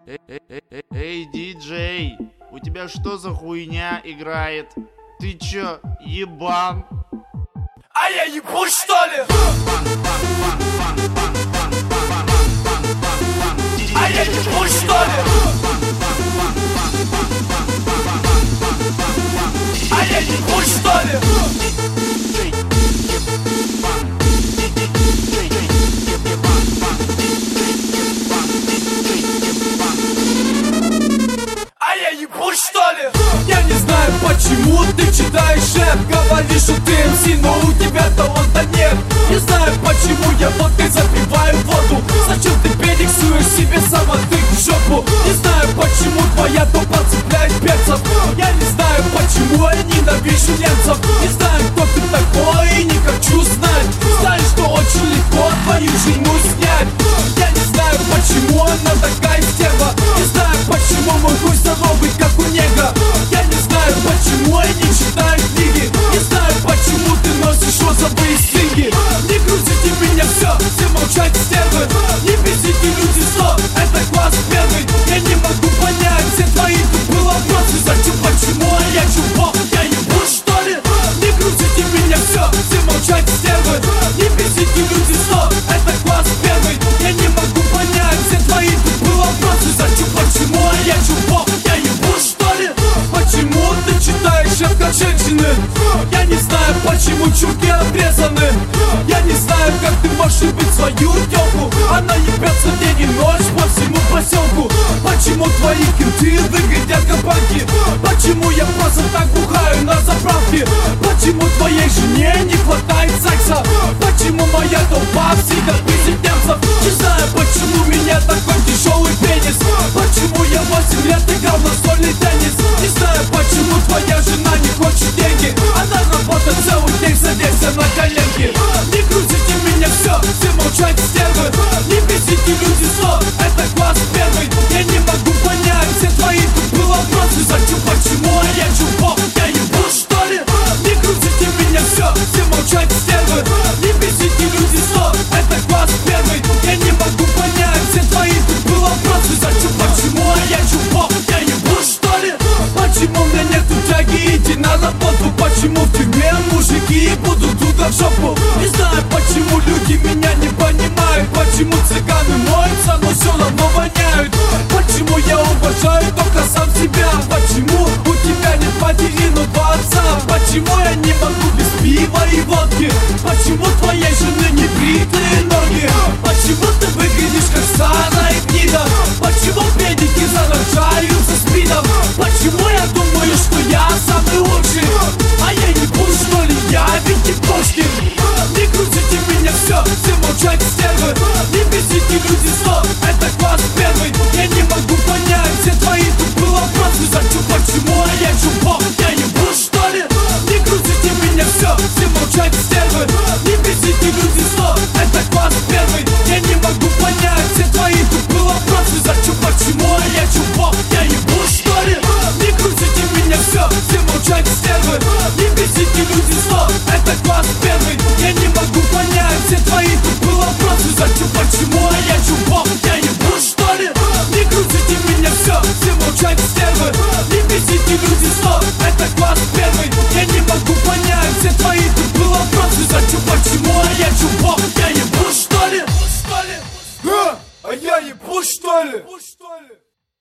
Эй, диджей, у тебя что за хуйня играет? Ты чё, ебан? А я ебу, что ли? А я ебу, что ли? А я ебу, что ли? А я ебу, что ли? Я не знаю, почему ты читаешь рэп. Говоришь, что ты МС, но у тебя таланта нет. Не знаю, почему я водкой запиваю воду. Зачем ты перексуешь себе самотык в жопу? Не знаю, почему твоя тупа цепляет перцев. Я не знаю, почему я ненавижу немцев. Не знаю, кто ты такой и не хочу знать. Знаю, что очень легко твою жену снять. Я не знаю, почему она такая стерва. Не знаю, почему мой хуй здоровый, как у нега. Я не знаю, почему я не читаю книги. Не знаю, почему ты носишь розовые стинги. Не грузите меня, все молчать стервы. Не бесите люди зло, это класс первый. Я не могу понять все твои тупые вопросы. Зачем, почему, а я чупо, я ебу, что ли? Не грузите меня, все молчать стервы. Не бесите люди зло, это класс первый. Я не могу понять все твои тупые вопросы. Зачем, почему, а я чупо, я ебу, что ли? Почему ты читаешь рэп как женщины? Я не знаю, почему чурки обрезаны. Я не знаю, как ты можешь любить свою тёлку. Она ебется день и ночь по всему поселку. Почему твои кенты выглядят как банки? Почему я просто так бухаю на заправке? Почему твоей жене не хватает секса? Почему моя толпа всегда пиздит немцев? Не знаю, почему у меня такой тяжелый пенис. Почему я 8 лет играл на настольный теннис? Не знаю, почему твоя жена не хочет деньги. Она работает целый день, садится на коленки. Не грузите меня, все молчать стервы. Не бесите люди зло, это класс первый. Я не могу понять все твои тупые вопросы. Зачем, почему, а я чупо, я ебу, что ли? Не грузите меня, все молчать стервы. Не бесите люди зло, это класс первый. Я не могу понять все твои тупые вопросы. Зачем, почему, а я чупо, я ебу, что ли? Почему у меня нету тяги идти на работу? Почему в тюрьме мужики будут туда в жопу? Не знаю, почему люди меня не понимают. Почему цыганы моются, но все равно воняют. Почему я уважаю только сам себя? Почему у тебя нет матери, но два отца? Почему я не могу без пива и водки? Почему твоей жены не бритые ноги? Почему ты выглядишь как старая гнида? Почему педики заражаются спидом? Почему я думаю, что я самый лучший? А я не буду, что ли, я ведь не Пушкин. Не грузите меня, все молчать стервы. Не бесите люди зло, это класс первый. Я не могу понять все твои тупые вопросы. Зачем, почему, а я чупо, я ебу, что ли? Не грузите меня, все молчать стервы. Не бесите люди зло, это класс первый. Я не могу понять все твои тупые вопросы. Зачем, почему, а я чупо, я ебу, что ли? Не грузите меня, все молчать стервы. Не бесите люди зло, это класс первый. Я не могу понять все твои тупые вопросы. Зачем, почему, а я чупо, я ебу, что ли? Не грузите меня, все молчать стервы.